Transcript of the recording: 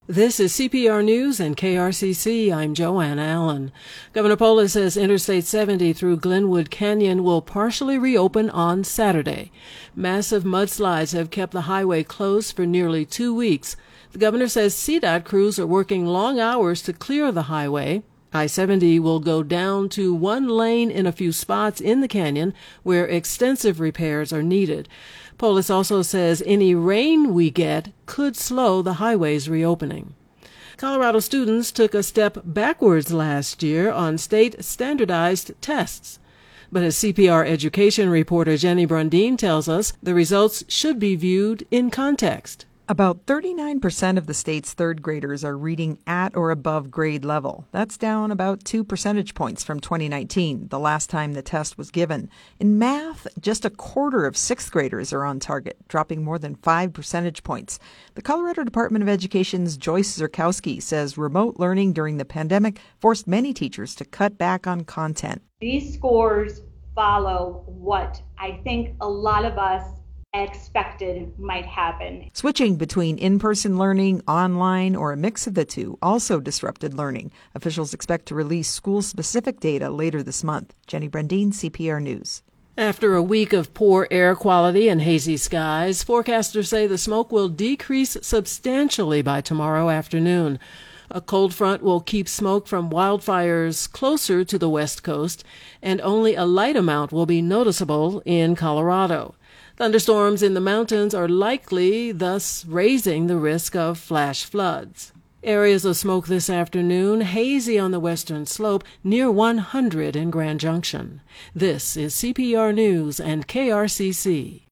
This is CPR News and KRCC. I'm Joanne Allen. Governor Polis says Interstate 70 through Glenwood Canyon will partially reopen on Saturday. Massive mudslides have kept the highway closed for nearly 2 weeks. The governor says CDOT crews are working long hours to clear the highway. I-70 will go down to one lane in a few spots in the canyon where extensive repairs are needed. Polis also says any rain we get could slow the highway's reopening. Colorado students took a step backwards last year on state standardized tests. But as CPR education reporter Jenny Brundin tells us, the results should be viewed in context. About 39% of the state's third graders are reading at or above grade level. That's down about 2 percentage points from 2019, the last time the test was given. In math, just a quarter of sixth graders are on target, dropping more than 5 percentage points. The Colorado Department of Education's Joyce Zurkowski says remote learning during the pandemic forced many teachers to cut back on content. These scores follow what I think a lot of us expected might happen. Switching between in-person learning, online, or a mix of the two also disrupted learning. Officials expect to release school-specific data later this month. Jenny Brundin, CPR News. After a week of poor air quality and hazy skies, forecasters say the smoke will decrease substantially by tomorrow afternoon. A cold front will keep smoke from wildfires closer to the west coast, and only a light amount will be noticeable in Colorado. Thunderstorms in the mountains are likely, thus raising the risk of flash floods. Areas of smoke this afternoon, hazy on the western slope near 100 in Grand Junction. This is CPR News and KRCC.